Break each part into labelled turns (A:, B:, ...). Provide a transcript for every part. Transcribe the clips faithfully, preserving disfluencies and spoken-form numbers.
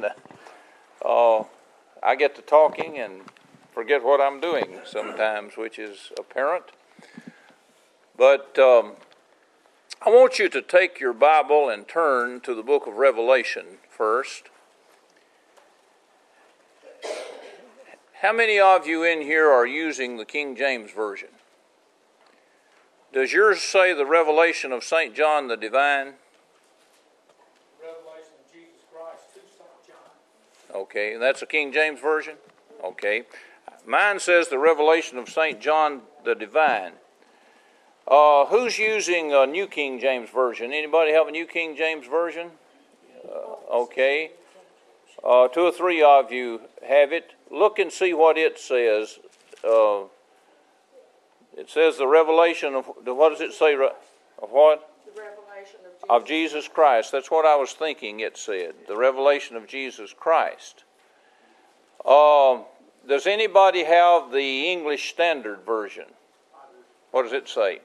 A: and uh, I get to talking and forget what I'm doing sometimes, which is apparent. But um, I want you to take your Bible and turn to the book of Revelation first. How many of you in here are using the King James Version? Does yours say the revelation of Saint John the Divine?
B: Revelation of Jesus Christ to Saint John.
A: Okay, and that's a King James Version? Okay. Mine says the revelation of Saint John the Divine. Uh, who's using a New King James Version? Anybody have a New King James Version? Uh, okay. Uh, two or three of you have it. Look and see what it says. Uh, it says the revelation of, what does it say? Of what?
C: The revelation of Jesus.
A: Of Jesus Christ. That's what I was thinking it said. The revelation of Jesus Christ. Uh, does anybody have the English Standard Version? What does it say?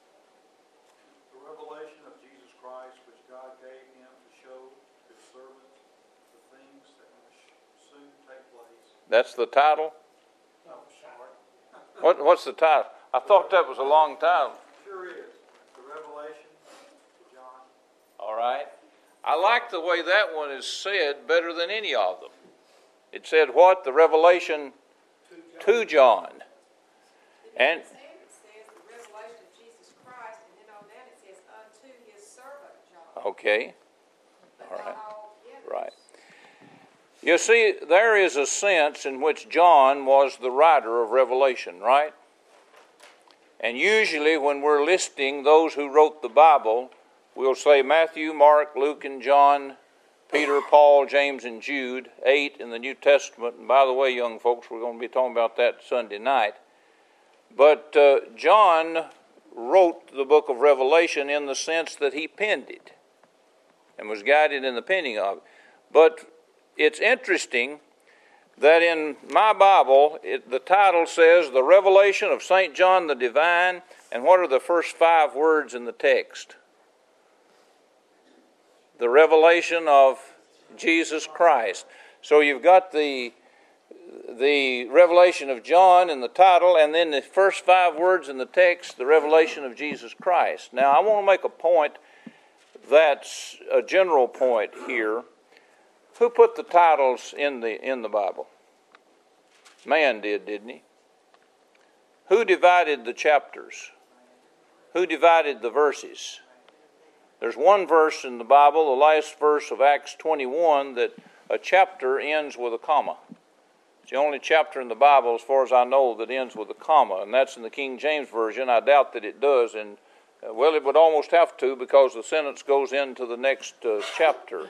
D: The revelation of Jesus Christ, which God gave him to show his servants the things that must soon take place.
A: That's the title?
B: No, sorry.
A: What, what's the title? I thought that was a long title.
D: Sure is. The revelation to John.
A: All right. I like the way that one is said better than any of them. It said what? The revelation to John. And
C: It says the revelation of Jesus Christ, and then on that it says unto his servant John.
A: okay.
C: But
A: All
C: not
A: right.
C: all together.
A: Right. You see, there is a sense in which John was the writer of Revelation, right? And usually when we're listing those who wrote the Bible, we'll say Matthew, Mark, Luke, and John, Peter, Paul, James, and Jude, eight in the New Testament. And by the way, young folks, we're going to be talking about that Sunday night. But uh, John wrote the book of Revelation in the sense that he penned it and was guided in the penning of it. But it's interesting that in my Bible, it, the title says, The Revelation of Saint John the Divine, and what are the first five words in the text? The revelation of Jesus Christ. So you've got the, the revelation of John in the title, and then the first five words in the text, the revelation of Jesus Christ. Now I want to make a point that's a general point here. Who put the titles in the in the Bible? Man did, didn't he? Who divided the chapters? Who divided the verses? There's one verse in the Bible, the last verse of Acts twenty-one, that a chapter ends with a comma. It's the only chapter in the Bible, as far as I know, that ends with a comma, and that's in the King James Version. I doubt that it does, and uh, well, it would almost have to, because the sentence goes into the next uh, chapter.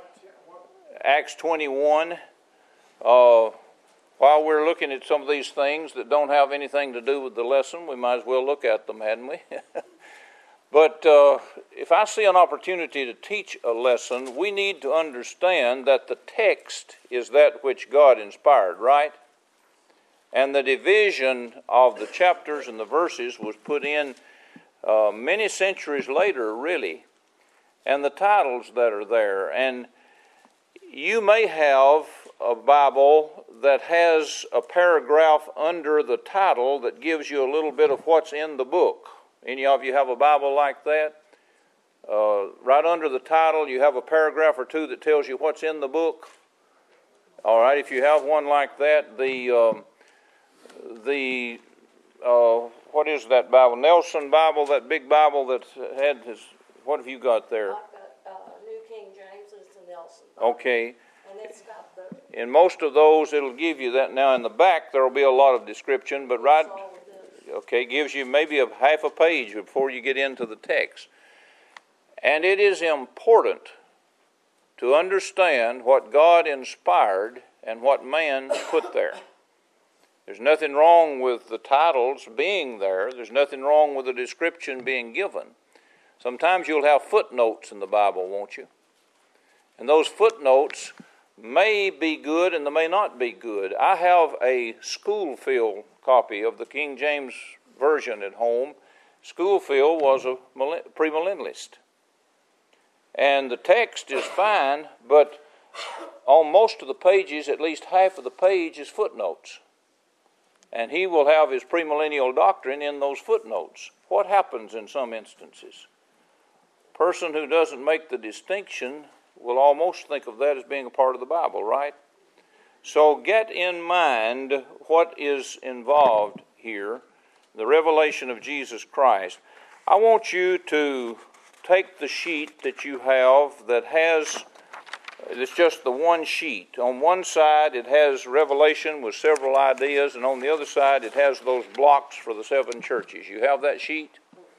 A: Acts twenty-one. Uh, while we're looking at some of these things that don't have anything to do with the lesson, we might as well look at them, hadn't we? But uh, if I see an opportunity to teach a lesson, we need to understand that the text is that which God inspired, right? And the division of the chapters and the verses was put in uh, many centuries later, really. And the titles that are there. And you may have a Bible that has a paragraph under the title that gives you a little bit of what's in the book. Any of you have a Bible like that? Uh, right under the title, you have a paragraph or two that tells you what's in the book. All right, if you have one like that, the um, the uh, what is that Bible? Nelson Bible, that big Bible that had his. What have you got there?
C: I've got uh, New King James, and it's a Nelson Bible.
A: Okay.
C: And it's got the.
A: In most of those, it'll give you that. Now, in the back, there will be a lot of description, but right. Okay, gives you maybe a half a page before you get into the text. And it is important to understand what God inspired and what man put there. There's nothing wrong with the titles being there. There's nothing wrong with the description being given. Sometimes you'll have footnotes in the Bible, won't you? And those footnotes may be good and they may not be good. I have a Schoolfield copy of the King James Version at home. Schoolfield was a premillennialist. And the text is fine, but on most of the pages, at least half of the page is footnotes. And he will have his premillennial doctrine in those footnotes. What happens in some instances? A person who doesn't make the distinction will almost think of that as being a part of the Bible, right? So get in mind what is involved here, the revelation of Jesus Christ. I want you to take the sheet that you have that has, it's just the one sheet. On one side it has Revelation with several ideas, and on the other side it has those blocks for the seven churches. You have that sheet?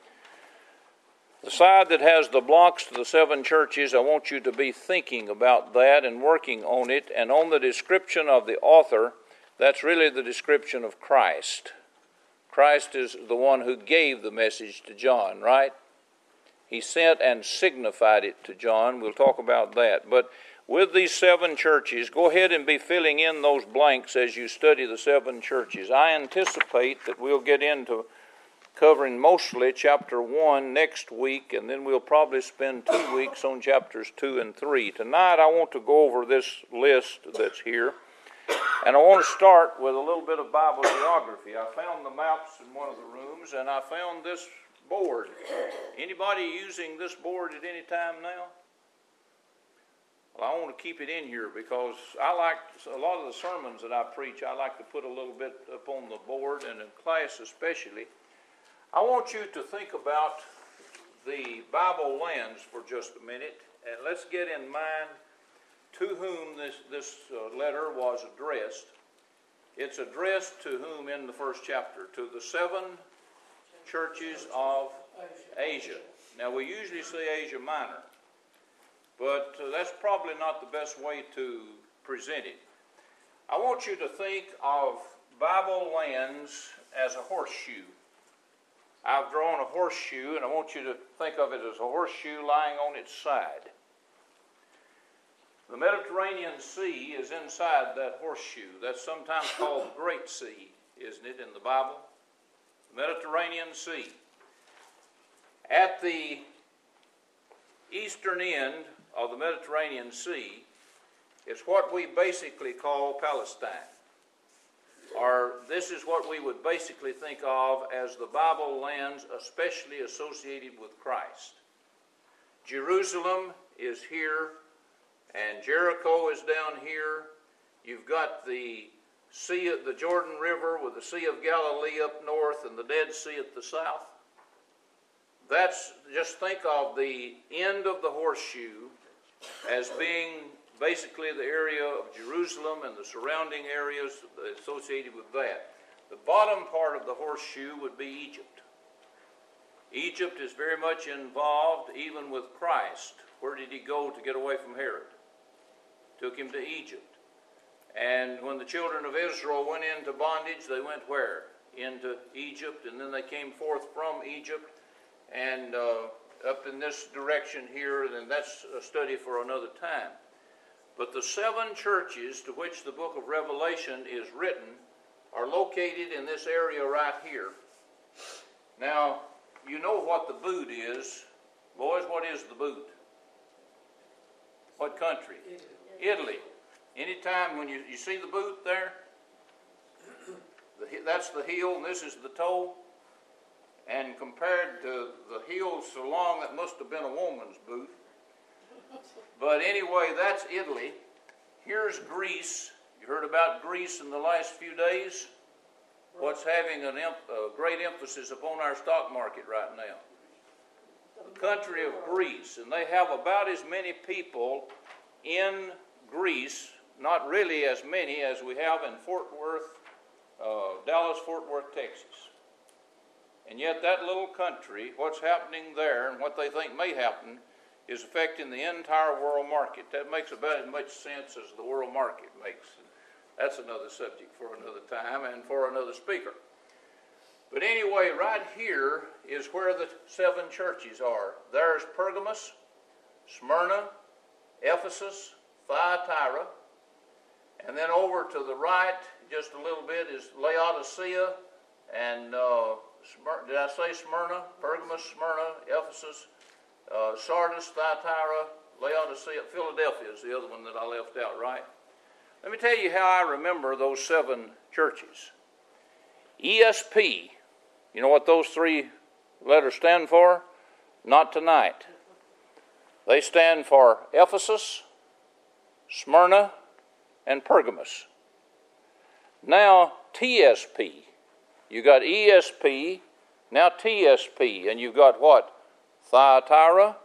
A: The side that has the blocks to the seven churches, I want you to be thinking about that and working on it. And on the description of the author, that's really the description of Christ. Christ is the one who gave the message to John, right? He sent and signified it to John. We'll talk about that. But with these seven churches, go ahead and be filling in those blanks as you study the seven churches. I anticipate that we'll get into covering mostly chapter one next week, and then we'll probably spend two weeks on chapters two and three. Tonight I want to go over this list that's here, and I want to start with a little bit of Bible geography. I found the maps in one of the rooms, and I found this board. Anybody using this board at any time now? Well, I want to keep it in here because I like, a lot of the sermons that I preach, I like to put a little bit up on the board, and in class especially. I want you to think about the Bible lens for just a minute, and let's get in mind to whom this, this uh, letter was addressed. It's addressed to whom in the first chapter? To the seven churches of Asia. Now, we usually say Asia Minor, but uh, that's probably not the best way to present it. I want you to think of Bible lens as a horseshoe. I've drawn a horseshoe, and I want you to think of it as a horseshoe lying on its side. The Mediterranean Sea is inside that horseshoe. That's sometimes called the Great Sea, isn't it, in the Bible? The Mediterranean Sea. At the eastern end of the Mediterranean Sea is what we basically call Palestine. Or this is what we would basically think of as the Bible lens, especially associated with Christ. Jerusalem is here, and Jericho is down here. You've got the Sea, the Jordan River with the Sea of Galilee up north and the Dead Sea at the south. That's, just think of the end of the horseshoe as being basically the area of Jerusalem and the surrounding areas associated with that. The bottom part of the horseshoe would be Egypt. Egypt is very much involved even with Christ. Where did he go to get away from Herod? Took him to Egypt. And when the children of Israel went into bondage, they went where? Into Egypt, and then they came forth from Egypt and uh, up in this direction here, and that's a study for another time. But the seven churches to which the book of Revelation is written are located in this area right here. Now, you know what the boot is. Boys, what is the boot? What country? Italy. Anytime when you, you see the boot there, the, that's the heel and this is the toe. And compared to the heel so long, that must have been a woman's boot. But anyway, that's Italy. Here's Greece. You heard about Greece in the last few days? What's having an em- a great emphasis upon our stock market right now? The country of Greece. And they have about as many people in Greece, not really as many as we have in Fort Worth, uh, Dallas, Fort Worth, Texas. And yet that little country, what's happening there and what they think may happen is affecting the entire world market. That makes about as much sense as the world market makes. That's another subject for another time and for another speaker. But anyway, right here is where the seven churches are. There's Pergamos, Smyrna, Ephesus, Thyatira, and then over to the right, just a little bit, is Laodicea, and uh, Smyrna, did I say Smyrna? Pergamos, Smyrna, Ephesus, uh, Sardis, Thyatira, Laodicea, Philadelphia is the other one that I left out, right? Let me tell you how I remember those seven churches. E S P, you know what those three letters stand for? Not tonight. They stand for Ephesus, Smyrna, and Pergamos. Now T S P. You got E S P, now T S P, and you've got what? Thyatira,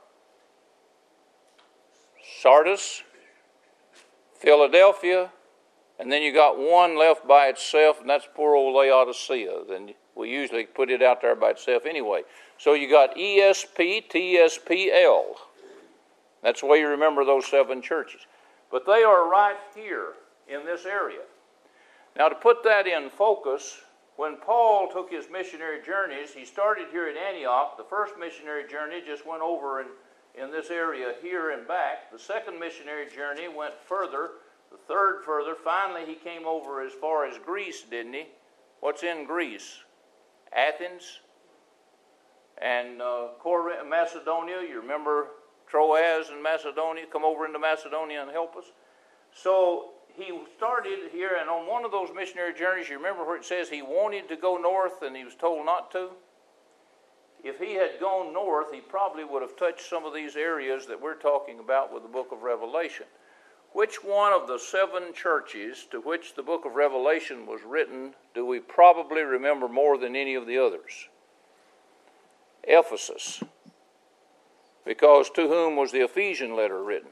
A: Sardis, Philadelphia, and then you got one left by itself, and that's poor old Laodicea. Then we usually put it out there by itself anyway. So you got E S P, T S P, L. That's the way you remember those seven churches. But they are right here in this area. Now to put that in focus, when Paul took his missionary journeys, he started here at Antioch. The first missionary journey just went over in, in this area here and back. The second missionary journey went further. The third further. Finally, he came over as far as Greece, didn't he? What's in Greece? Athens and uh, Corinth, Macedonia. You remember Troas and Macedonia? Come over into Macedonia and help us. So he started here, and on one of those missionary journeys, you remember where it says he wanted to go north and he was told not to? If he had gone north, he probably would have touched some of these areas that we're talking about with the book of Revelation. Which one of the seven churches to which the book of Revelation was written do we probably remember more than any of the others? Ephesus. Because to whom was the Ephesian letter written?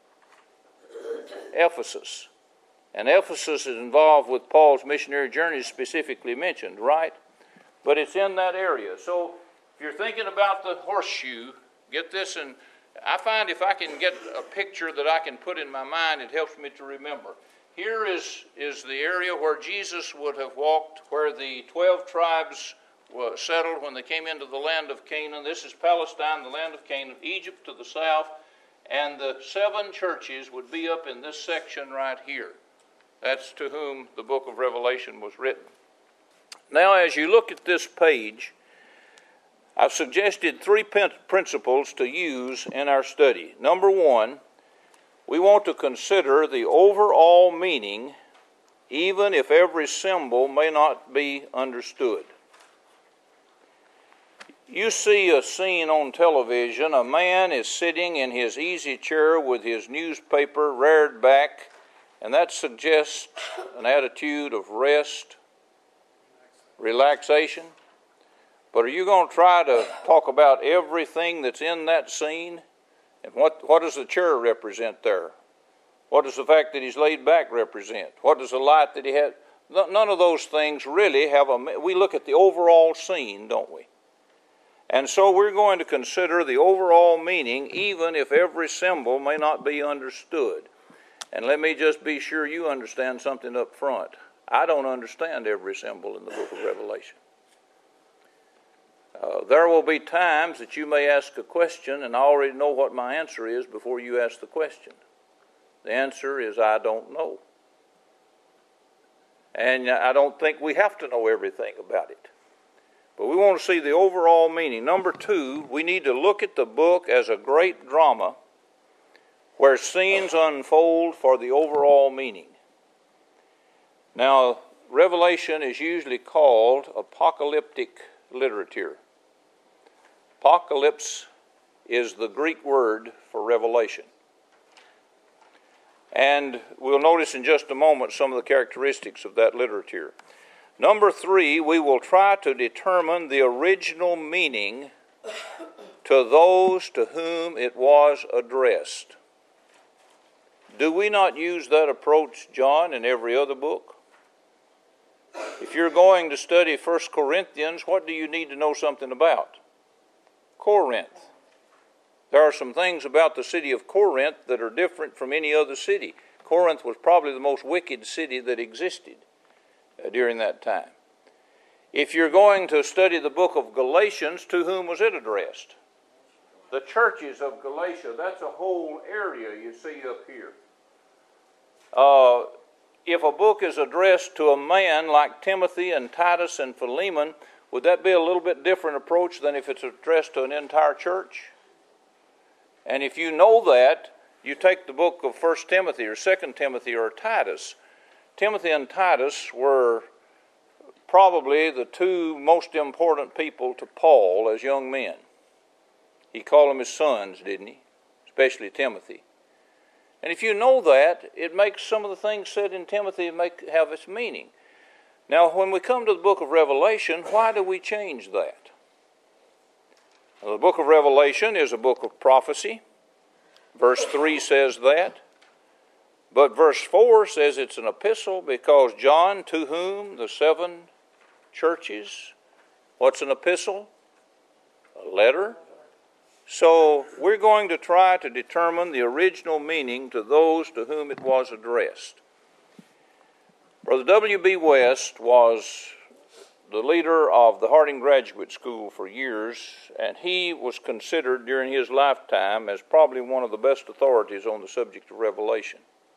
A: Ephesus. And Ephesus is involved with Paul's missionary journeys specifically mentioned, right? But it's in that area. So if you're thinking about the horseshoe, get this, and I find if I can get a picture that I can put in my mind, it helps me to remember. Here is, is the area where Jesus would have walked, where the twelve tribes were settled when they came into the land of Canaan. This is Palestine, the land of Canaan, Egypt to the south, and the seven churches would be up in this section right here. That's to whom the book of Revelation was written. Now, as you look at this page, I've suggested three principles to use in our study. Number one, we want to consider the overall meaning, even if every symbol may not be understood. You see a scene on television. A man is sitting in his easy chair with his newspaper reared back, and that suggests an attitude of rest, relaxation. But are you going to try to talk about everything that's in that scene? And what, what does the chair represent there? What does the fact that he's laid back represent? What does the light that he had? None of those things really have a... We look at the overall scene, don't we? And so we're going to consider the overall meaning, even if every symbol may not be understood. And let me just be sure you understand something up front. I don't understand every symbol in the book of Revelation. Uh, there will be times that you may ask a question, and I already know what my answer is before you ask the question. The answer is, I don't know. And I don't think we have to know everything about it. But we want to see the overall meaning. Number two, we need to look at the book as a great drama where scenes unfold for the overall meaning. Now, Revelation is usually called apocalyptic literature. Apocalypse is the Greek word for revelation. And we'll notice in just a moment some of the characteristics of that literature. Number three, we will try to determine the original meaning to those to whom it was addressed. Do we not use that approach, John, in every other book? If you're going to study First Corinthians, what do you need to know something about? Corinth. There are some things about the city of Corinth that are different from any other city. Corinth was probably the most wicked city that existed uh, during that time. If you're going to study the book of Galatians, to whom was it addressed? The churches of Galatia. That's a whole area you see up here. Uh, if a book is addressed to a man like Timothy and Titus and Philemon, would that be a little bit different approach than if it's addressed to an entire church? And if you know that, you take the book of First Timothy or Second Timothy or Titus. Timothy and Titus were probably the two most important people to Paul as young men. He called them his sons, didn't he? Especially Timothy. And if you know that, it makes some of the things said in Timothy make, have its meaning. Now, when we come to the book of Revelation, why do we change that? Well, the book of Revelation is a book of prophecy. Verse three says that. But verse four says it's an epistle because John, to whom the seven churches, what's an epistle? A letter. So we're going to try to determine the original meaning to those to whom it was addressed. Brother W B West was the leader of the Harding Graduate School for years, and he was considered during his lifetime as probably one of the best authorities on the subject of Revelation.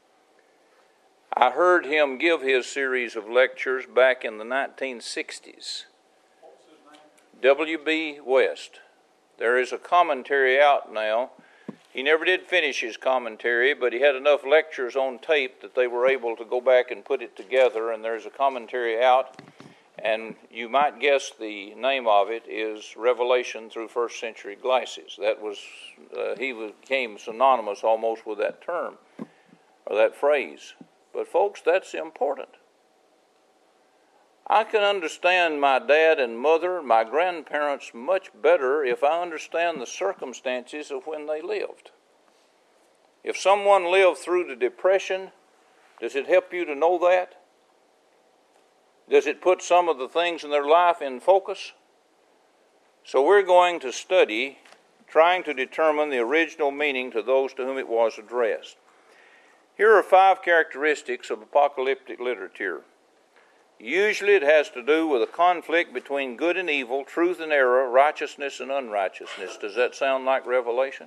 A: I heard him give his series of lectures back in the nineteen sixties.
D: What was his name?
A: W B West. There is a commentary out now. He never did finish his commentary, but he had enough lectures on tape that they were able to go back and put it together, and there's a commentary out, and you might guess the name of it is Revelation Through First Century Glasses. That was, uh, he became synonymous almost with that term, or that phrase. But folks, that's important. I can understand my dad and mother, my grandparents much better if I understand the circumstances of when they lived. If someone lived through the Depression, does it help you to know that? Does it put some of the things in their life in focus? So we're going to study, trying to determine the original meaning to those to whom it was addressed. Here are five characteristics of apocalyptic literature. Usually it has to do with a conflict between good and evil, truth and error, righteousness and unrighteousness. Does that sound like Revelation?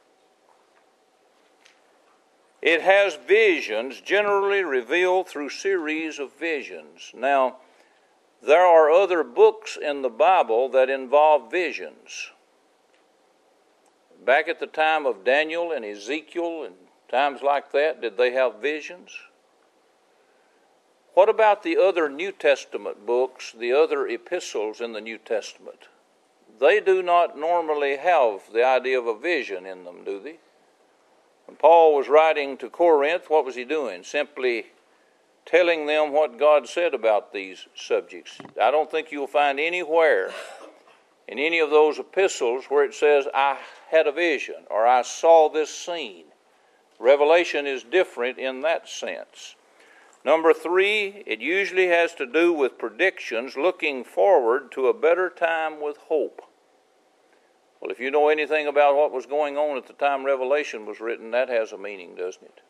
A: It has visions generally revealed through series of visions. Now, there are other books in the Bible that involve visions. Back at the time of Daniel and Ezekiel and times like that, did they have visions? What about the other New Testament books, the other epistles in the New Testament? They do not normally have the idea of a vision in them, do they? When Paul was writing to Corinth, what was he doing? Simply telling them what God said about these subjects. I don't think you'll find anywhere in any of those epistles where it says, I had a vision or I saw this scene. Revelation is different in that sense. Number three, it usually has to do with predictions looking forward to a better time with hope. Well, if you know anything about what was going on at the time Revelation was written, that has a meaning, doesn't it?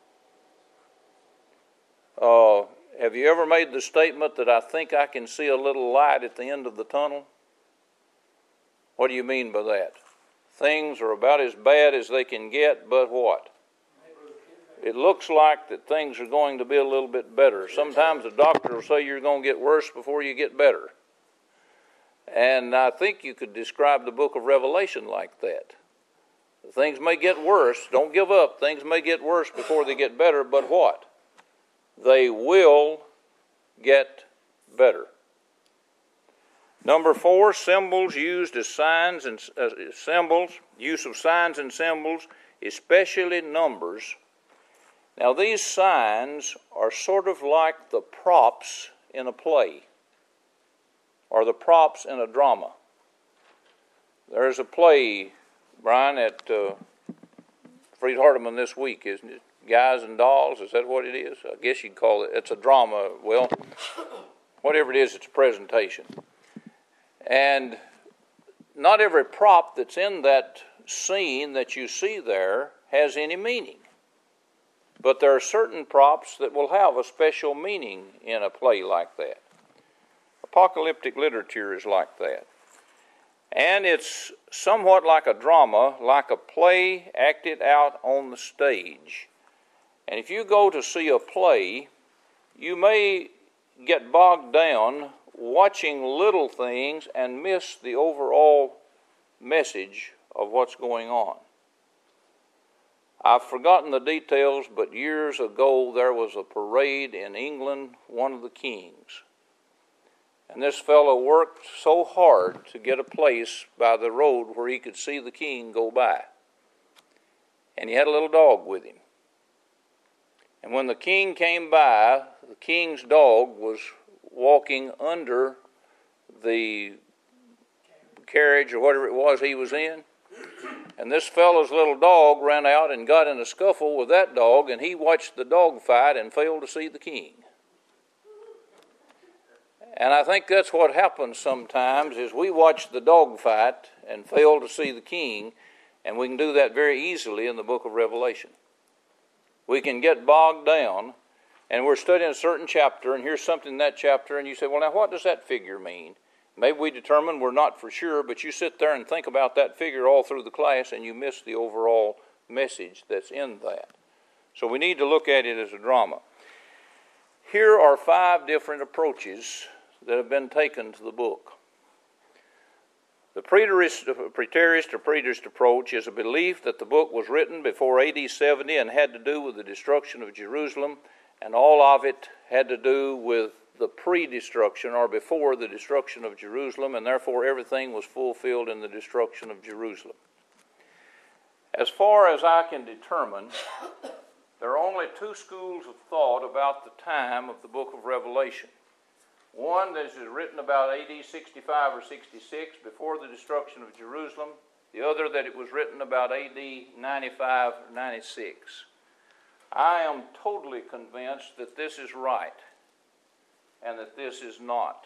A: Uh, have you ever made the statement that I think I can see a little light at the end of the tunnel? What do you mean by that? Things are about as bad as they can get, but what? It looks like that things are going to be a little bit better. Sometimes the doctor will say you're going to get worse before you get better. And I think you could describe the book of Revelation like that. Things may get worse. Don't give up. Things may get worse before they get better, but what? They will get better. Number four, symbols used as signs and uh, symbols, use of signs and symbols, especially numbers. Now, these signs are sort of like the props in a play or the props in a drama. There's a play, Brian, at uh, Freed Hardeman this week, isn't it? Guys and Dolls, is that what it is? I guess you'd call it, it's a drama. Well, whatever it is, it's a presentation. And not every prop that's in that scene that you see there has any meaning. But there are certain props that will have a special meaning in a play like that. Apocalyptic literature is like that. And it's somewhat like a drama, like a play acted out on the stage. And if you go to see a play, you may get bogged down watching little things and miss the overall message of what's going on. I've forgotten the details, but years ago there was a parade in England, one of the kings. And this fellow worked so hard to get a place by the road where he could see the king go by. And he had a little dog with him. And when the king came by, the king's dog was walking under the carriage or whatever it was he was in. And this fellow's little dog ran out and got in a scuffle with that dog, and he watched the dog fight and failed to see the king. And I think that's what happens sometimes, is we watch the dog fight and fail to see the king, and we can do that very easily in the book of Revelation. We can get bogged down, and we're studying a certain chapter, and here's something in that chapter, and you say, well, now what does that figure mean? Maybe we determine we're not for sure, but you sit there and think about that figure all through the class, and you miss the overall message that's in that. So we need to look at it as a drama. Here are five different approaches that have been taken to the book. The preterist, preterist or preterist approach is a belief that the book was written before A D seventy and had to do with the destruction of Jerusalem, and all of it had to do with the pre-destruction or before the destruction of Jerusalem, and therefore everything was fulfilled in the destruction of Jerusalem. As far as I can determine, there are only two schools of thought about the time of the book of Revelation. One that is written about A D sixty-five or sixty-six, before the destruction of Jerusalem. The other that it was written about A D ninety-five or ninety-six. I am totally convinced that this is right and that this is not.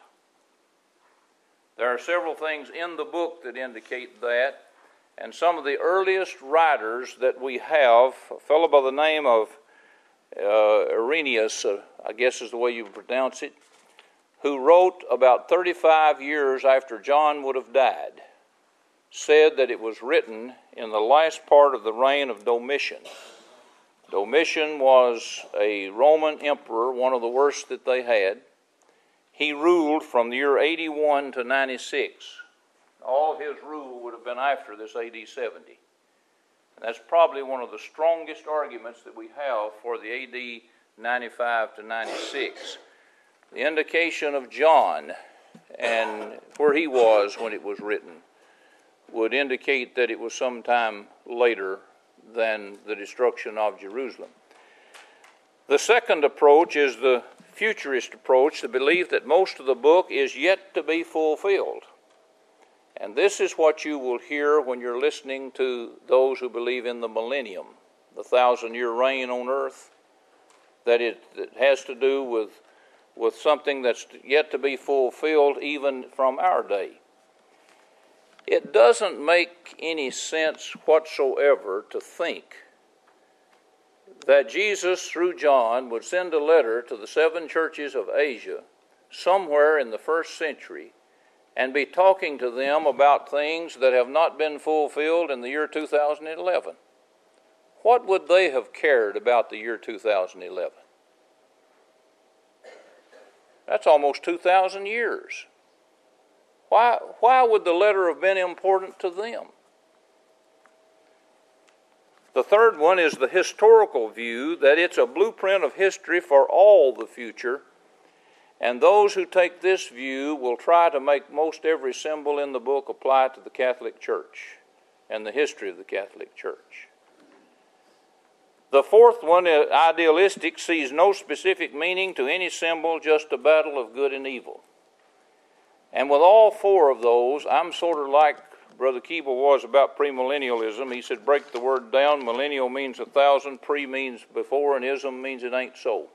A: There are several things in the book that indicate that, and some of the earliest writers that we have, a fellow by the name of uh, Irenaeus, uh, I guess is the way you pronounce it, who wrote about thirty-five years after John would have died, said that it was written in the last part of the reign of Domitian. Domitian was a Roman emperor, one of the worst that they had. He ruled from the year eighty-one to ninety-six. All of his rule would have been after this A D seventy. And that's probably one of the strongest arguments that we have for the A D ninety-five to ninety-six. The indication of John and where he was when it was written would indicate that it was sometime later than the destruction of Jerusalem. The second approach is the futurist approach, the belief that most of the book is yet to be fulfilled. And this is what you will hear when you're listening to those who believe in the millennium, the thousand-year reign on earth, that it, it has to do with with something that's yet to be fulfilled even from our day. It doesn't make any sense whatsoever to think that Jesus, through John, would send a letter to the seven churches of Asia somewhere in the first century and be talking to them about things that have not been fulfilled in the year two thousand eleven. What would they have cared about the year two thousand eleven? That's almost two thousand years. Why, why would the letter have been important to them? The third one is the historical view, that it's a blueprint of history for all the future, and those who take this view will try to make most every symbol in the book apply to the Catholic Church and the history of the Catholic Church. The fourth one, idealistic, sees no specific meaning to any symbol, just a battle of good and evil. And with all four of those, I'm sort of like Brother Keeble was about premillennialism. He said, break the word down. Millennial means a thousand, pre means before, and ism means it ain't so.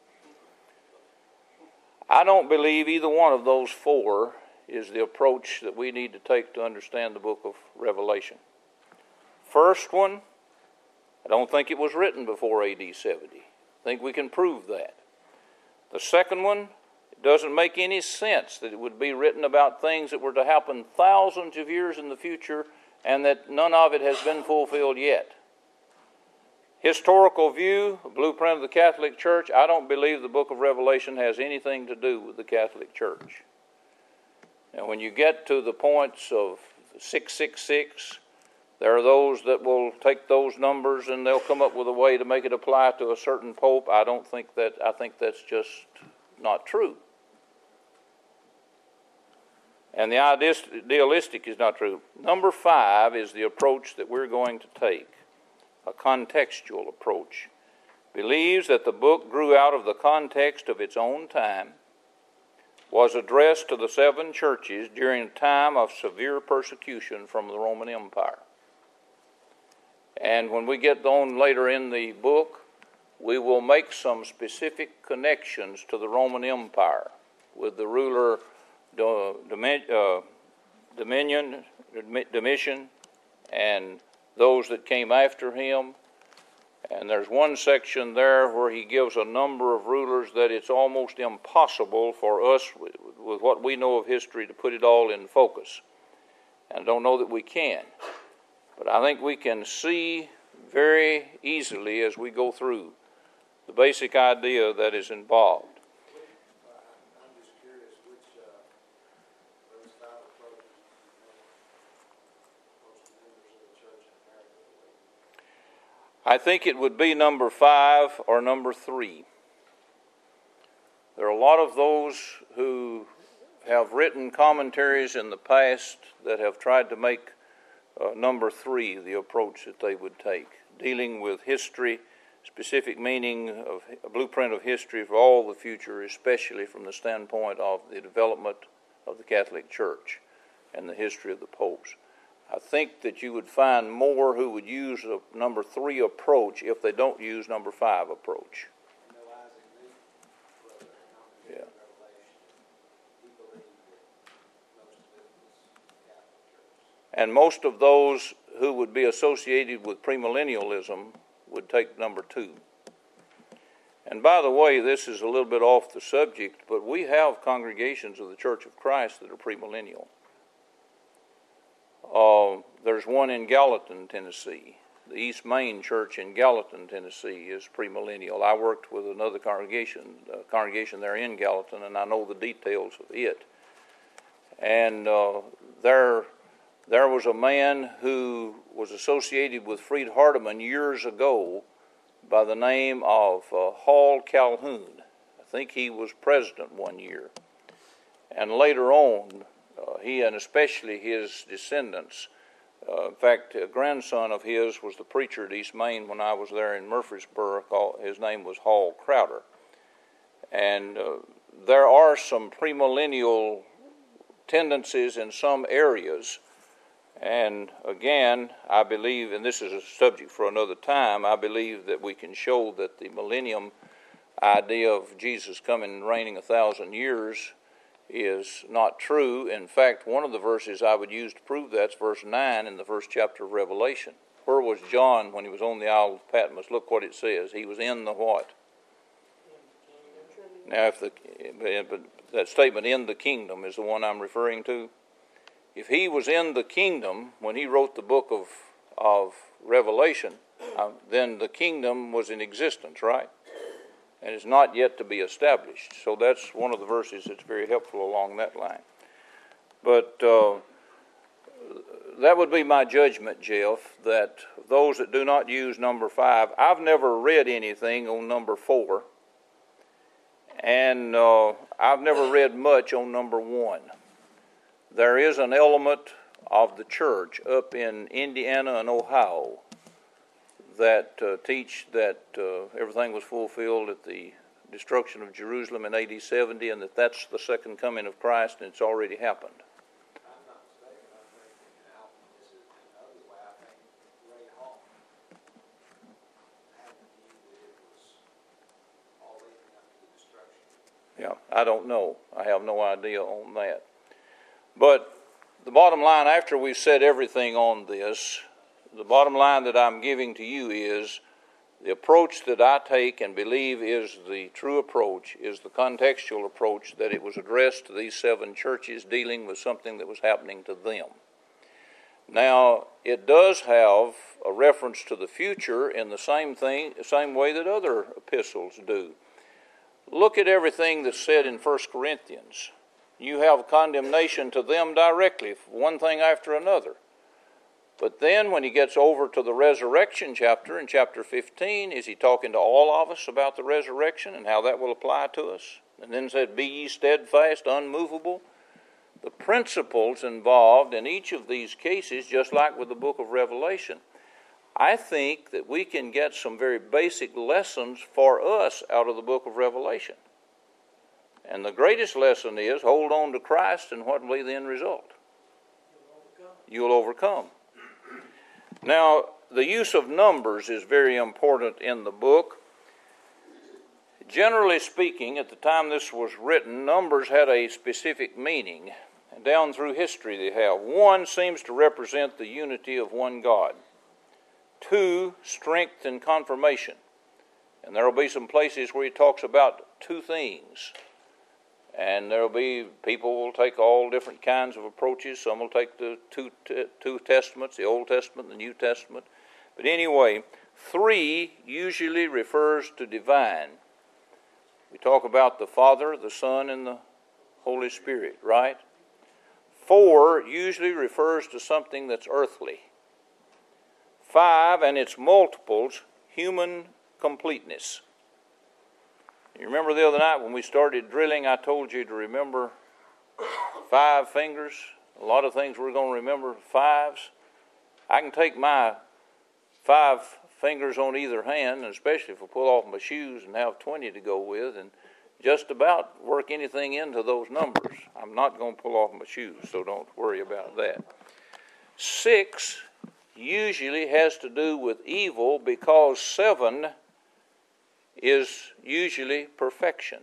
A: I don't believe either one of those four is the approach that we need to take to understand the book of Revelation. First one, I don't think it was written before A D seventy. I think we can prove that. The second one, it doesn't make any sense that it would be written about things that were to happen thousands of years in the future and that none of it has been fulfilled yet. Historical view, blueprint of the Catholic Church, I don't believe the book of Revelation has anything to do with the Catholic Church. And when you get to the points of six six six, There are those that will take those numbers and they'll come up with a way to make it apply to a certain pope. I don't think that, I think that's just not true. And the idealistic is not true. Number five is the approach that we're going to take, a contextual approach. Believes that the book grew out of the context of its own time, was addressed to the seven churches during a time of severe persecution from the Roman Empire. And when we get on later in the book, we will make some specific connections to the Roman Empire with the ruler Uh, Dominion, Domitian, and those that came after him. And there's one section there where he gives a number of rulers that it's almost impossible for us, with, with what we know of history, to put it all in focus. And I don't know that we can. But I think we can see very easily as we go through the basic idea that is involved. I think it would be number five or number three. There are a lot of those who have written commentaries in the past that have tried to make uh, number three the approach that they would take, dealing with history, specific meaning of a blueprint of history for all the future, especially from the standpoint of the development of the Catholic Church and the history of the popes. I think that you would find more who would use a number three approach if they don't use number five approach. Yeah. And most of those who would be associated with premillennialism would take number two. And by the way, this is a little bit off the subject, but we have congregations of the Church of Christ that are premillennial. Uh, there's one in Gallatin, Tennessee. The East Main Church in Gallatin, Tennessee is premillennial. I worked with another congregation, a congregation there in Gallatin, and I know the details of it. And uh, there, there was a man who was associated with Freed Hardeman years ago by the name of uh, Hall Calhoun. I think he was president one year. And later on, Uh, he and especially his descendants. Uh, in fact, a grandson of his was the preacher at East Main when I was there in Murfreesboro. Called, his name was Hall Crowder. And uh, there are some premillennial tendencies in some areas. And again, I believe, and this is a subject for another time, I believe that we can show that the millennium idea of Jesus coming and reigning a thousand years is not true. In fact, one of the verses I would use to prove that's verse nine in the first chapter of Revelation. Where was John when he was on the Isle of Patmos? Look what it says. He was in the what? Now, if the but that statement, in the kingdom, is the one I'm referring to. If he was in the kingdom when he wrote the book of, of Revelation, uh, then the kingdom was in existence, right? And is not yet to be established. So that's one of the verses that's very helpful along that line. But uh, that would be my judgment, Jeff, that those that do not use number five, I've never read anything on number four, and uh, I've never read much on number one. There is an element of the church up in Indiana and Ohio that uh, teach that uh, everything was fulfilled at the destruction of Jerusalem in A D seventy, and that that's the second coming of Christ, and it's already happened.
B: I'm not mistaken. I think now this is another way. I think Ray Hall had the view that it was all leading up to the destruction.
A: Yeah, I don't know. I have no idea on that. But the bottom line, after we've said everything on this, the bottom line that I'm giving to you is the approach that I take and believe is the true approach is the contextual approach, that it was addressed to these seven churches dealing with something that was happening to them. Now, it does have a reference to the future in the same thing, same way that other epistles do. Look at everything that's said in First Corinthians. You have condemnation to them directly, one thing after another. But then when he gets over to the resurrection chapter, in chapter fifteen, is he talking to all of us about the resurrection and how that will apply to us? And then said, be ye steadfast, unmovable. The principles involved in each of these cases, just like with the book of Revelation, I think that we can get some very basic lessons for us out of the book of Revelation. And the greatest lesson is, hold on to Christ, and what will be the end result? You'll overcome. Now, the use of numbers is very important in the book. Generally speaking, at the time this was written, numbers had a specific meaning. And down through history they have. One seems to represent the unity of one God. Two, strength and confirmation. And there will be some places where he talks about two things. And there will be, people will take all different kinds of approaches. Some will take the two, two testaments, the Old Testament and the New Testament. But anyway, three usually refers to divine. We talk about the Father, the Son, and the Holy Spirit, right? Four usually refers to something that's earthly. Five, and its multiples, human completeness. You remember the other night when we started drilling, I told you to remember five fingers. A lot of things we're going to remember fives. I can take my five fingers on either hand, and especially if I pull off my shoes and have twenty to go with, and just about work anything into those numbers. I'm not going to pull off my shoes, so don't worry about that. Six usually has to do with evil, because seven is usually perfection.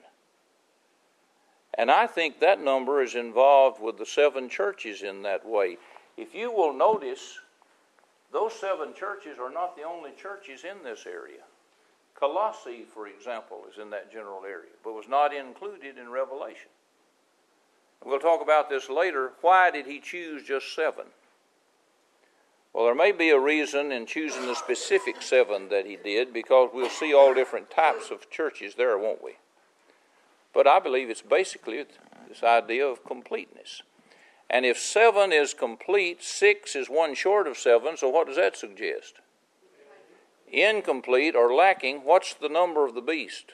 A: And I think that number is involved with the seven churches in that way. If you will notice, those seven churches are not the only churches in this area. Colossae, for example, is in that general area, but was not included in Revelation. We'll talk about this later. Why did he choose just seven? Well, there may be a reason in choosing the specific seven that he did, because we'll see all different types of churches there, won't we? But I believe it's basically this idea of completeness. And if seven is complete, six is one short of seven, so what does that suggest? Incomplete or lacking. What's the number of the beast?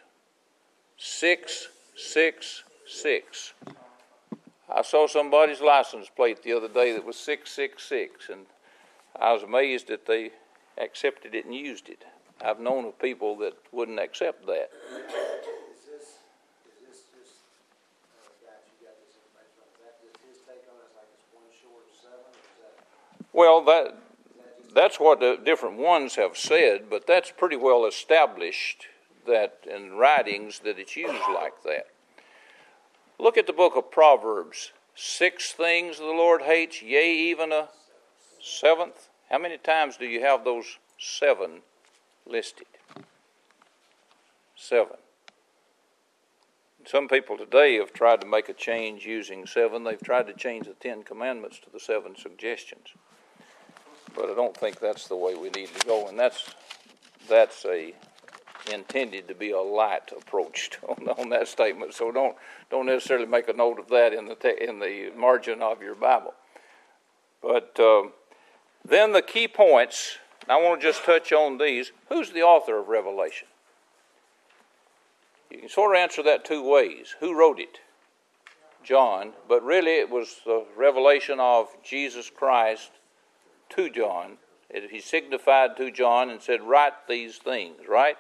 A: Six, six, six. I saw somebody's license plate the other day that was six six six, and I was amazed that they accepted it and used it. I've known of people that wouldn't accept that.
B: Is this, is this just, uh, got you got this information on, is that just his take on it, it's like it's one short of seven, or is that?
A: Well, that that's what the different ones have said, but that's pretty well established that in writings that it's used like that. Look at the book of Proverbs. Six things the Lord hates, yea, even a seventh. How many times do you have those seven listed? Seven. Some people today have tried to make a change using seven. They've tried to change the Ten Commandments to the seven suggestions. But I don't think that's the way we need to go, and that's that's a intended to be a light approach on, on that statement. So don't don't necessarily make a note of that in the te- in the margin of your Bible. But uh, then the key points. I want to just touch on these. Who's the author of Revelation? You can sort of answer that two ways. Who wrote it? John. But really it was the revelation of Jesus Christ to John. He signified to John and said, write these things, right?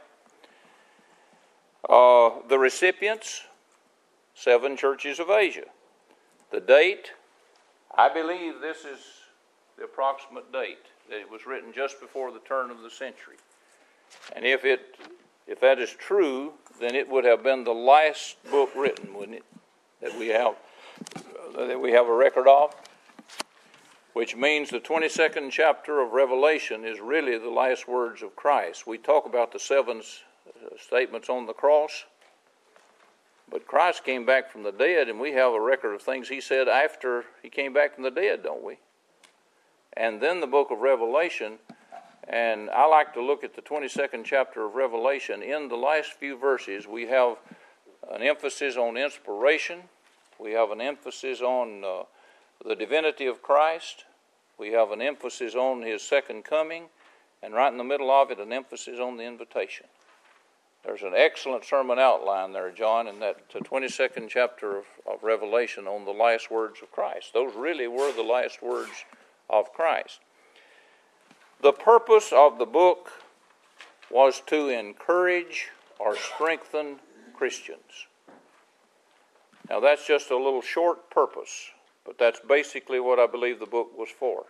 A: Uh, the recipients, seven churches of Asia. The date, I believe this is the approximate date, that it was written just before the turn of the century. And if it, if that is true, then it would have been the last book written, wouldn't it? That we have, that we have a record of. Which means the twenty-second chapter of Revelation is really the last words of Christ. We talk about the seven statements on the cross, but Christ came back from the dead, and we have a record of things he said after he came back from the dead, don't we? And then the book of Revelation, and I like to look at the twenty-second chapter of Revelation. In the last few verses, we have an emphasis on inspiration. We have an emphasis on uh, the divinity of Christ. we have an emphasis on his second coming, and right in the middle of it, an emphasis on the invitation. There's an excellent sermon outline there, John, in that twenty-second chapter of, of Revelation on the last words of Christ. Those really were the last words of Christ. The purpose of the book was to encourage or strengthen Christians. Now that's just a little short purpose, but that's basically what I believe the book was for.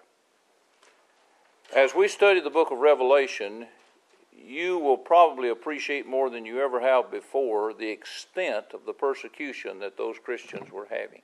A: As we study the book of Revelation, you will probably appreciate more than you ever have before the extent of the persecution that those Christians were having.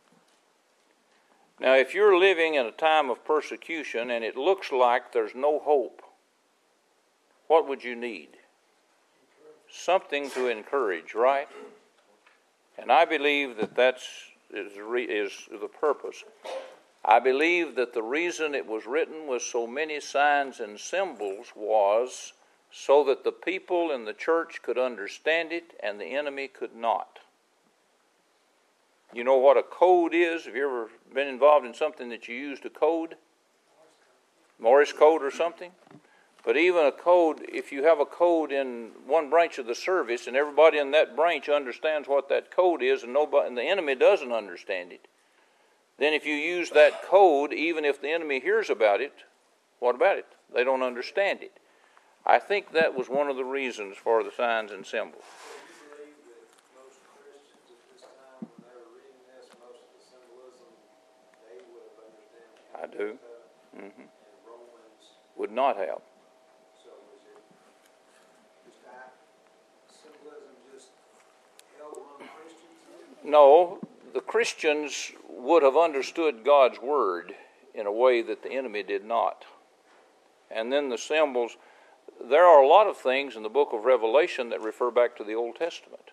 A: Now, if you're living in a time of persecution and it looks like there's no hope, what would you need? Something to encourage, right? And I believe that that's is, is the purpose. I believe that the reason it was written with so many signs and symbols was so that the people in the church could understand it and the enemy could not. You know what a code is? Have you ever been involved in something that you used a code? Morse code or something? But even a code, if you have a code in one branch of the service and everybody in that branch understands what that code is and nobody and the enemy doesn't understand it, then if you use that code, even if the enemy hears about it, what about it? They don't understand it. I think that was one of the reasons for the signs and symbols.
B: Do you believe that most Christians at this time, when they were reading this, most of the symbolism, they would have understood?
A: I do. Mm-hmm.
B: And Romans,
A: Would not have.
B: so is it, is that symbolism just held among Christians?
A: No, the Christians would have understood God's word in a way that the enemy did not. And then the symbols, there are a lot of things in the book of Revelation that refer back to the Old Testament.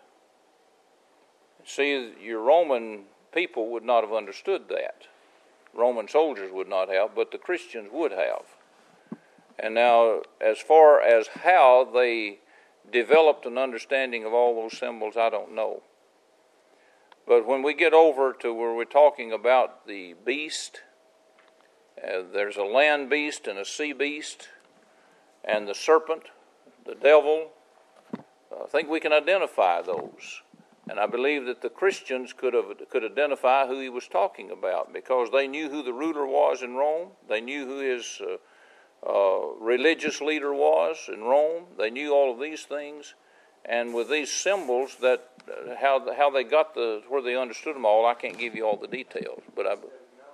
A: See, your Roman people would not have understood that. Roman soldiers would not have, but the Christians would have. And now, as far as how they developed an understanding of all those symbols, I don't know. But when we get over to where we're talking about the beast, uh, there's a land beast and a sea beast, and the serpent, the devil, I think we can identify those. And I believe that the Christians could have could identify who he was talking about because they knew who the ruler was in Rome. They knew who his uh, uh, religious leader was in Rome. They knew all of these things. And with these symbols, that uh, how how they got the where they understood them all, I can't give you all the details, but I.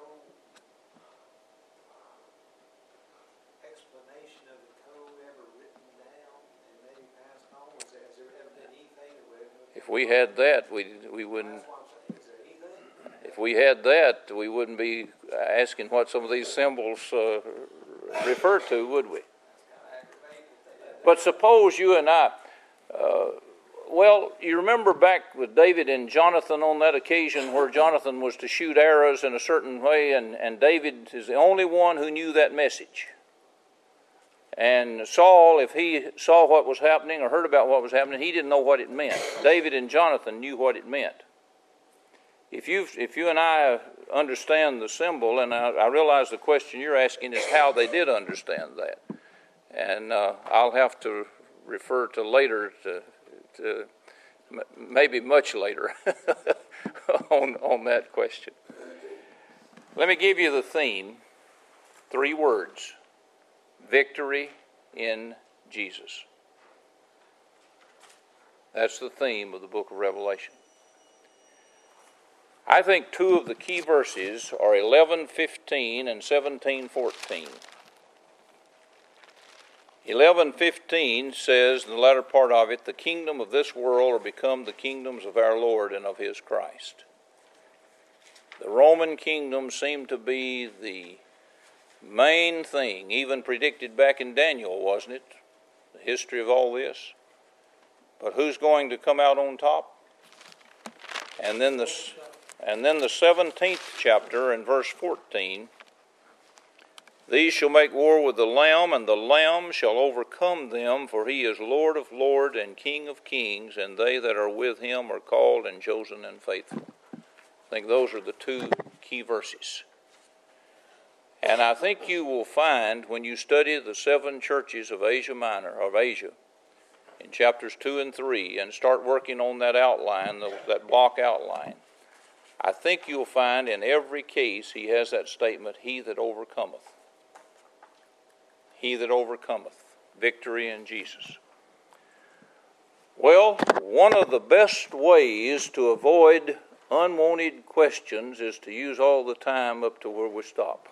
A: If we had that, we we wouldn't. If we had that, we wouldn't be asking what some of these symbols uh, refer to, would we? But suppose you and I, uh, well, you remember back with David and Jonathan on that occasion where Jonathan was to shoot arrows in a certain way, and, and David is the only one who knew that message. And Saul, if he saw what was happening or heard about what was happening, he didn't know what it meant. David and Jonathan knew what it meant. If you if you and I understand the symbol, and I, I realize the question you're asking is how they did understand that, and uh, I'll have to refer to later to, to maybe much later on on that question. Let me give you the theme. Three words. Victory in Jesus. That's the theme of the book of Revelation. I think two of the key verses are eleven fifteen and seventeen fourteen. eleven fifteen says in the latter part of it, the kingdom of this world are become the kingdoms of our Lord and of his Christ. The Roman kingdom seemed to be the main thing, even predicted back in Daniel, wasn't it? The history of all this. But who's going to come out on top? And then the and then the seventeenth chapter in verse fourteen. These shall make war with the Lamb, and the Lamb shall overcome them, for he is Lord of lords and King of kings, and they that are with him are called and chosen and faithful. I think those are the two key verses. And I think you will find when you study the seven churches of Asia Minor, of Asia, in chapters two and three, and start working on that outline, that block outline, I think you'll find in every case he has that statement, he that overcometh. He that overcometh. Victory in Jesus. Well, one of the best ways to avoid unwanted questions is to use all the time up to where we stop.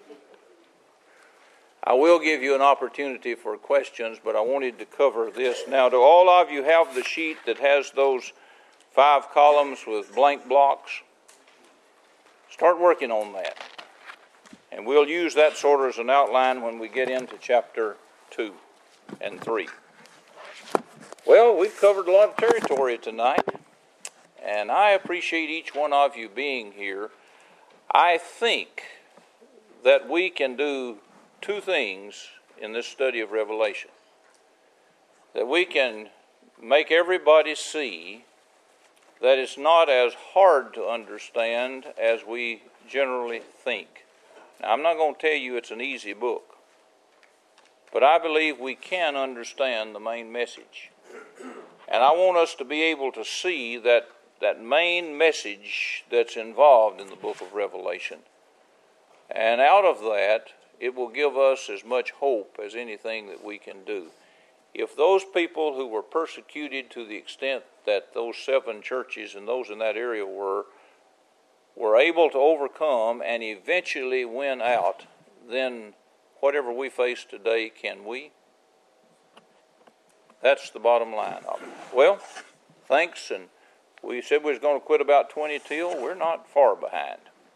A: I will give you an opportunity for questions, but I wanted to cover this. Now, do all of you have the sheet that has those five columns with blank blocks? Start working on that. And we'll use that sort of as an outline when we get into chapter two and three. Well, we've covered a lot of territory tonight, and I appreciate each one of you being here. I think that we can do two things in this study of Revelation. That we can make everybody see that it's not as hard to understand as we generally think. Now, I'm not going to tell you it's an easy book, but I believe we can understand the main message. And I want us to be able to see that, that main message that's involved in the book of Revelation. And out of that, it will give us as much hope as anything that we can do. If those people who were persecuted to the extent that those seven churches and those in that area were, were able to overcome and eventually win out, then whatever we face today, can we? That's the bottom line of it. Well, thanks, and we said we was going to quit about twenty till. We're not far behind.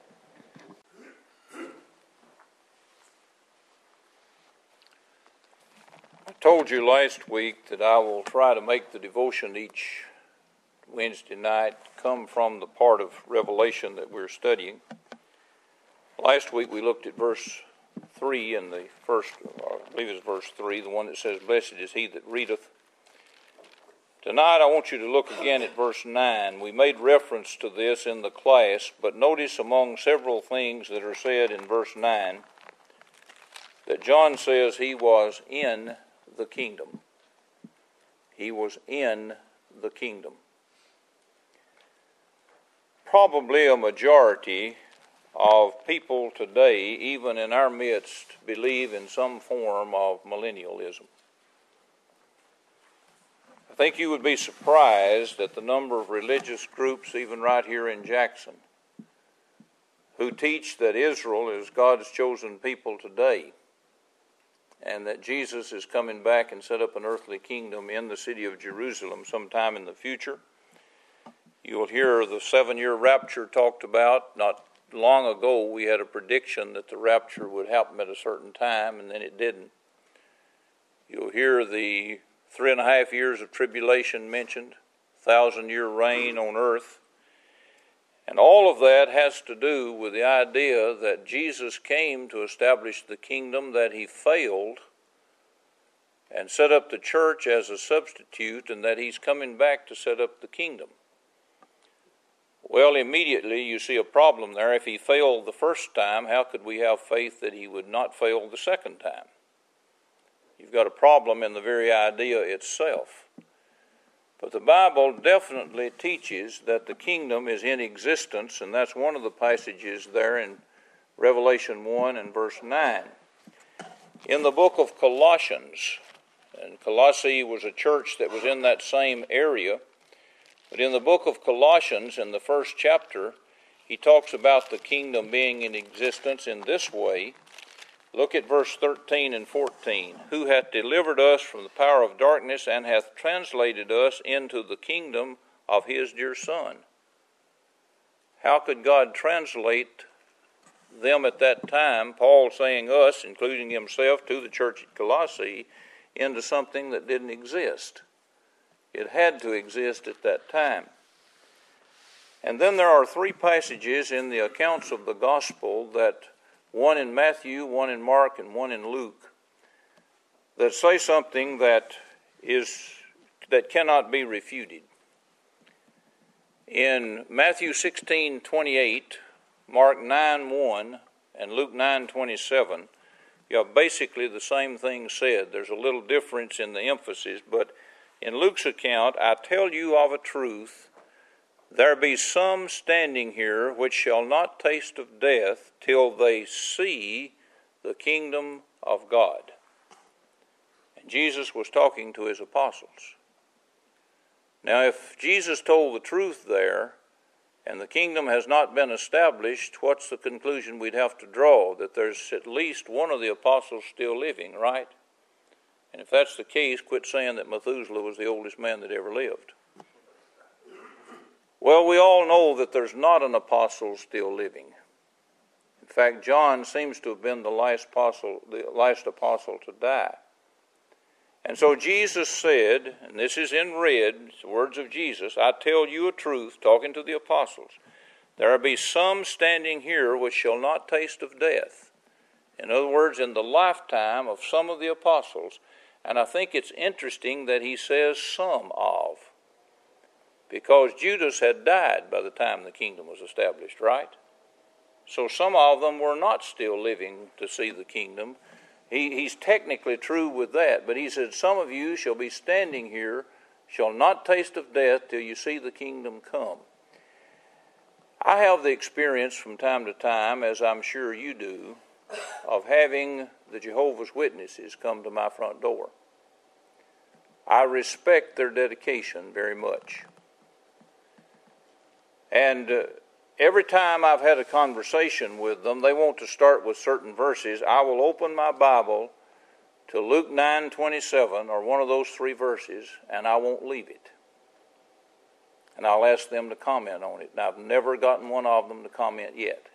A: I told you last week that I will try to make the devotion each Wednesday night come from the part of Revelation that we're studying. Last week we looked at verse three in the first, I believe it's verse three, the one that says, "Blessed is he that readeth." Tonight I want you to look again at verse nine. We made reference to this in the class, but notice among several things that are said in verse nine that John says he was in the kingdom. He was in the kingdom. Probably a majority of people today, even in our midst, believe in some form of millennialism. I think you would be surprised at the number of religious groups, even right here in Jackson, who teach that Israel is God's chosen people today, and that Jesus is coming back and set up an earthly kingdom in the city of Jerusalem sometime in the future. You'll hear the seven-year rapture talked about. Not long ago, we had a prediction that the rapture would happen at a certain time, and then it didn't. You'll hear the three and a half years of tribulation mentioned, thousand-year reign on earth. And all of that has to do with the idea that Jesus came to establish the kingdom, that he failed, and set up the church as a substitute, and that he's coming back to set up the kingdom. Well, immediately you see a problem there. If he failed the first time, how could we have faith that he would not fail the second time? You've got a problem in the very idea itself. But the Bible definitely teaches that the kingdom is in existence, and that's one of the passages there in Revelation one and verse nine. In the book of Colossians, and Colossae was a church that was in that same area, but in the book of Colossians, in the first chapter, he talks about the kingdom being in existence in this way. Look at verse thirteen and fourteen. "Who hath delivered us from the power of darkness, and hath translated us into the kingdom of his dear Son." How could God translate them at that time, Paul saying us, including himself, to the church at Colossae, into something that didn't exist? It had to exist at that time. And then there are three passages in the accounts of the gospel, that one in Matthew, one in Mark, and one in Luke, that say something that is that cannot be refuted. In Matthew sixteen twenty-eight, Mark nine one, and Luke nine twenty-seven, you have basically the same thing said. There's a little difference in the emphasis, but in Luke's account, I tell you of a truth, there be some standing here which shall not taste of death till they see the kingdom of God. And Jesus was talking to his apostles. Now, if Jesus told the truth there, and the kingdom has not been established, what's the conclusion we'd have to draw? That there's at least one of the apostles still living, right? And if that's the case, quit saying that Methuselah was the oldest man that ever lived. Well, we all know that there's not an apostle still living. In fact, John seems to have been the last apostle, the last apostle to die. And so Jesus said, and this is in red, the words of Jesus, I tell you a truth, talking to the apostles, there be some standing here which shall not taste of death. In other words, in the lifetime of some of the apostles. And I think it's interesting that he says some of, because Judas had died by the time the kingdom was established, right? So some of them were not still living to see the kingdom. He, he's technically true with that, but he said, some of you shall be standing here, shall not taste of death till you see the kingdom come. I have the experience from time to time, as I'm sure you do, of having the Jehovah's Witnesses come to my front door. I respect their dedication very much. And uh, every time I've had a conversation with them, they want to start with certain verses. I will open my Bible to Luke nine twenty-seven, or one of those three verses, and I won't leave it. And I'll ask them to comment on it. And I've never gotten one of them to comment yet.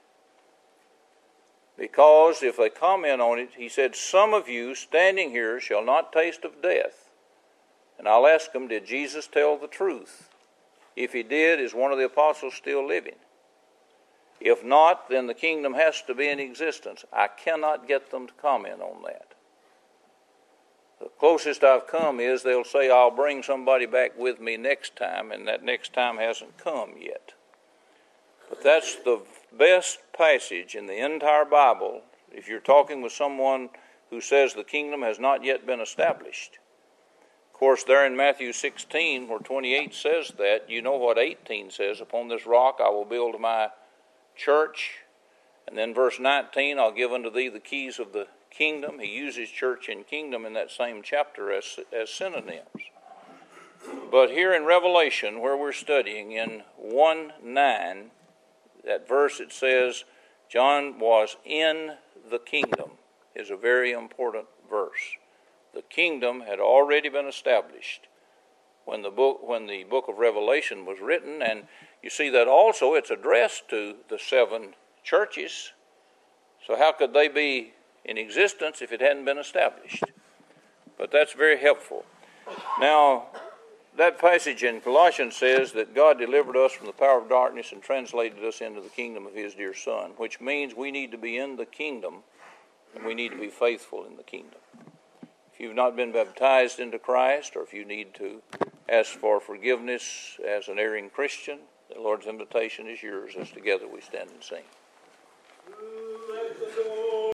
A: Because if they comment on it, he said, some of you standing here shall not taste of death. And I'll ask them, did Jesus tell the truth? If he did, is one of the apostles still living? If not, then the kingdom has to be in existence. I cannot get them to comment on that. The closest I've come is they'll say, I'll bring somebody back with me next time, and that next time hasn't come yet. But that's the best passage in the entire Bible if you're talking with someone who says the kingdom has not yet been established. Of course, there in Matthew sixteen, where twenty-eight says that, you know what eighteen says, upon this rock I will build my church. And then verse nineteen, I'll give unto thee the keys of the kingdom. He uses church and kingdom in that same chapter as, as synonyms. But here in Revelation, where we're studying, in one nine, that verse it says, John was in the kingdom, is a very important verse. The kingdom had already been established when the book when the book of Revelation was written, and you see that also it's addressed to the seven churches. So how could they be in existence if it hadn't been established? But that's very helpful. Now, that passage in Colossians says that God delivered us from the power of darkness and translated us into the kingdom of his dear Son, which means we need to be in the kingdom and we need to be faithful in the kingdom. If you've not been baptized into Christ, or if you need to ask for forgiveness as an erring Christian, the Lord's invitation is yours as together we stand and sing.
E: Let the door